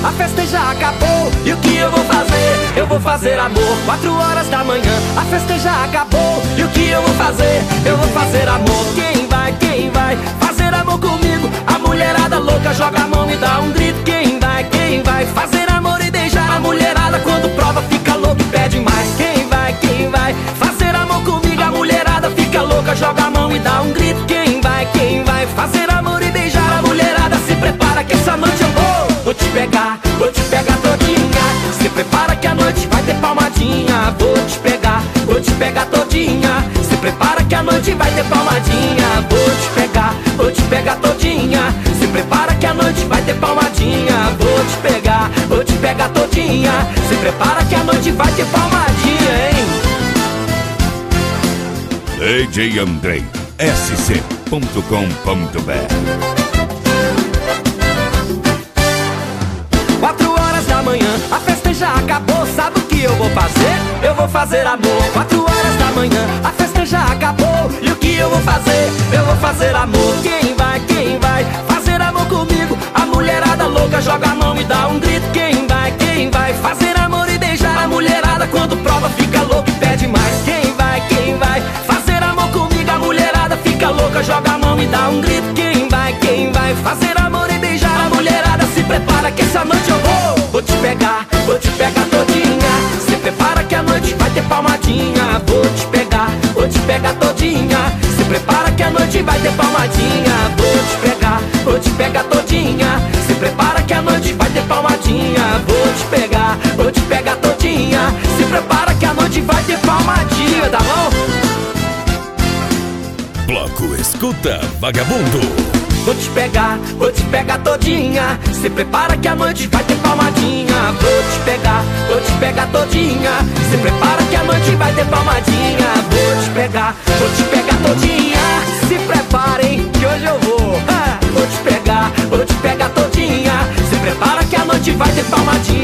a festa já acabou. E o que eu vou fazer? Eu vou fazer amor. 4 horas da manhã, a festa já acabou. E o que eu vou fazer? Eu vou fazer amor. Quem vai fazer amor comigo? A mulherada louca joga a mão e dá um grito. Quem vai fazer amor e beijar a mulherada? Quando prova fica louca e pede mais. Quem vai fazer amor comigo? A mulherada fica louca, joga a mão e dá um grito. Quem vai fazer amor e beijar a mulherada? Se prepara que essa noite eu vou te pegar todinha. Se prepara que a noite vai ter palmadinha. Vou te pegar todinha. Se prepara que a noite vai ter palmadinha. Vou te pegar todinha. Se prepara que a noite vai ter palmadinha. Vou te pegar todinha. Se prepara que a noite vai ter palmadinha, hein? DJ Andrei, sc.com.br. 4 horas da manhã, a festa já acabou. Sabe o que eu vou fazer? Eu vou fazer amor. 4 horas da manhã, a festa já acabou. E o que eu vou fazer? Eu vou fazer amor. Quem vai fazer amor comigo? A mulherada louca joga a mão e dá um grito. Quem vai fazer amor e beijar a mulherada? Quando prova fica louca e pede mais. Quem vai fazer amor comigo? A mulherada fica louca, joga a mão e dá um grito. Quem vai fazer amor e beijar a mulherada? Se prepara que essa noite eu vou te pegar todinha. Se prepara que a noite vai ter palmadinha. Vou te pegar todinha. Se prepara que a noite vai ter palmadinha. Vou te pegar todinha. Se prepara que a noite vai ter palmadinha. Vou te pegar todinha. Se prepara que a noite vai ter palmadinha, tá bom? Bloco Escuta Vagabundo. Vou te pegar todinha. Se prepara que a noite vai ter palmadinha. Vou te pegar todinha. Se prepara que a noite vai ter palmadinha. Vou te pegar todinha. Se preparem que hoje eu vou te pegar todinha. Se prepara que a noite vai ter palmadinha.